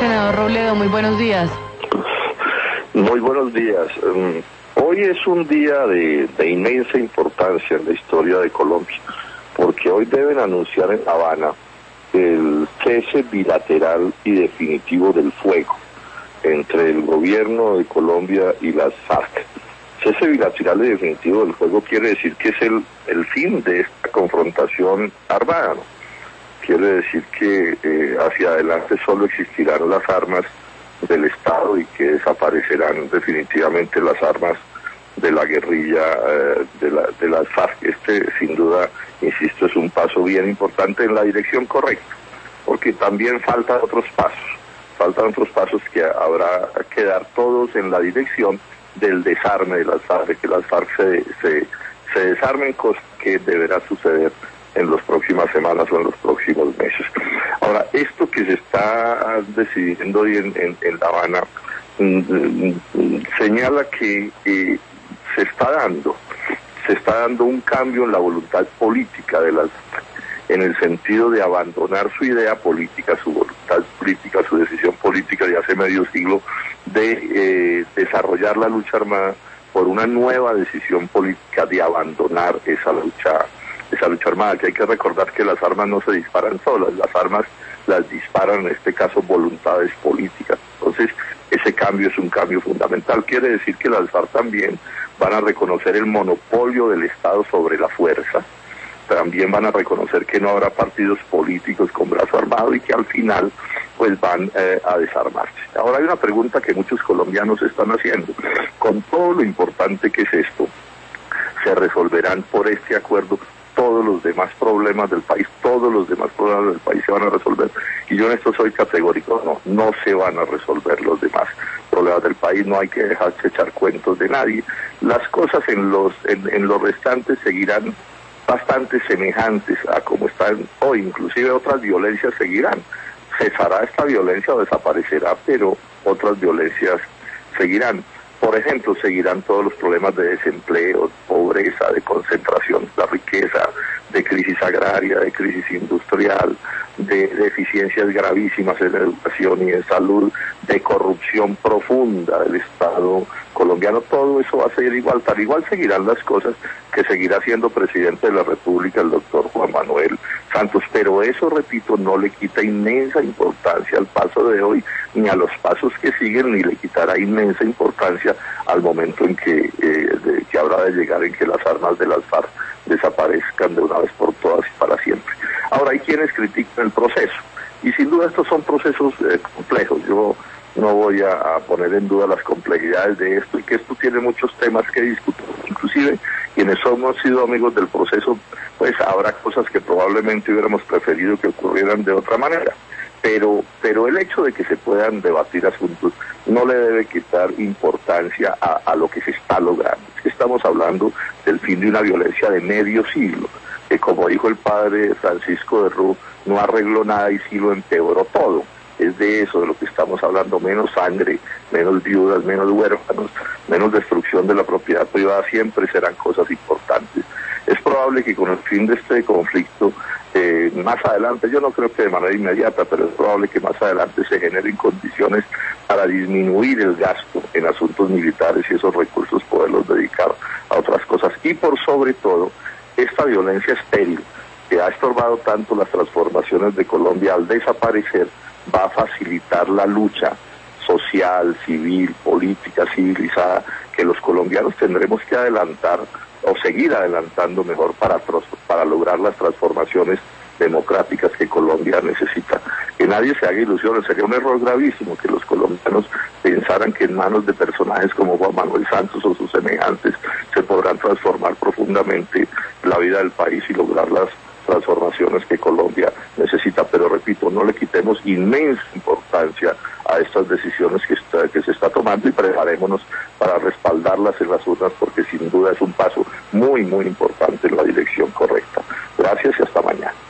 Senador Robledo, muy buenos días. Muy buenos días. Hoy es un día de inmensa importancia en la historia de Colombia, porque hoy deben anunciar en La Habana el cese bilateral y definitivo del fuego entre el gobierno de Colombia y las FARC. Cese bilateral y definitivo del fuego quiere decir que es el fin de esta confrontación armada, ¿no? Quiere decir que hacia adelante solo existirán las armas del Estado y que desaparecerán definitivamente las armas de la guerrilla de las FARC. Sin duda, insisto, es un paso bien importante en la dirección correcta, porque también faltan otros pasos que habrá que dar todos en la dirección del desarme de las FARC, de que las FARC se desarmen, cosa que deberá suceder en las próximas semanas o en los próximos meses. Ahora, esto que se está decidiendo hoy en La Habana señala que se está dando un cambio en la voluntad política de las FARC, en el sentido de abandonar su idea política, su voluntad política, su decisión política de hace medio siglo de desarrollar la lucha armada por una nueva decisión política de abandonar esa lucha armada, que hay que recordar que las armas no se disparan solas, las armas las disparan en este caso voluntades políticas. Entonces, ese cambio es un cambio fundamental. Quiere decir que las FARC también van a reconocer el monopolio del Estado sobre la fuerza, también van a reconocer que no habrá partidos políticos con brazo armado y que al final pues van a desarmarse. Ahora hay una pregunta que muchos colombianos están haciendo: con todo lo importante que es esto, ¿se resolverán por este acuerdo todos los demás problemas del país? Todos los demás problemas del país se van a resolver. Y yo en esto soy categórico: no se van a resolver los demás problemas del país, no hay que dejarse echar cuentos de nadie. Las cosas en los restantes seguirán bastante semejantes a como están hoy, inclusive otras violencias seguirán. Cesará esta violencia o desaparecerá, pero otras violencias seguirán. Por ejemplo, seguirán todos los problemas de desempleo, pobreza, de concentración de la riqueza, de crisis agraria, de crisis industrial, de deficiencias gravísimas en educación y en salud, de corrupción profunda del Estado colombiano. Todo eso va a seguir igual, tal igual seguirán las cosas que seguirá siendo presidente de la República el doctor Juan Manuel Santos, pero eso, repito, no le quita inmensa importancia al paso de hoy, ni a los pasos que siguen, ni le quitará inmensa importancia al momento en que habrá de llegar en que las armas de las FARC desaparezcan de una vez por todas y para siempre. Ahora, hay quienes critican el proceso, y sin duda estos son procesos complejos. Yo no voy a poner en duda las complejidades de esto, y que esto tiene muchos temas que discutir. Inclusive quienes hemos sido amigos del proceso, pues habrá cosas que probablemente hubiéramos preferido que ocurrieran de otra manera, pero el hecho de que se puedan debatir asuntos no le debe quitar importancia a lo que se está logrando. Es que estamos hablando del fin de una violencia de medio siglo, que, como dijo el padre Francisco de Rú, no arregló nada y sí lo empeoró todo. Es de eso de lo que estamos hablando: menos sangre, menos viudas, menos huérfanos, menos destrucción de la propiedad privada. Siempre serán cosas importantes. Es probable que con el fin de este conflicto, más adelante, yo no creo que de manera inmediata, pero es probable que más adelante se generen condiciones para disminuir el gasto en asuntos militares y esos recursos poderlos dedicar a otras cosas. Y por sobre todo, esta violencia estéril que ha estorbado tanto las transformaciones de Colombia, al desaparecer, va a facilitar la lucha social, civil, política, civilizada, que los colombianos tendremos que adelantar o seguir adelantando mejor para lograr las transformaciones democráticas que Colombia necesita. Que nadie se haga ilusiones, sería un error gravísimo que los colombianos pensaran que en manos de personajes como Juan Manuel Santos o sus semejantes se podrán transformar profundamente la vida del país y lograr las transformaciones que Colombia necesita. Pero repito, no le quitemos inmensa importancia a estas decisiones que se está tomando, y preparémonos para respaldarlas en las urnas, porque sin duda es un paso muy, muy importante en la dirección correcta. Gracias y hasta mañana.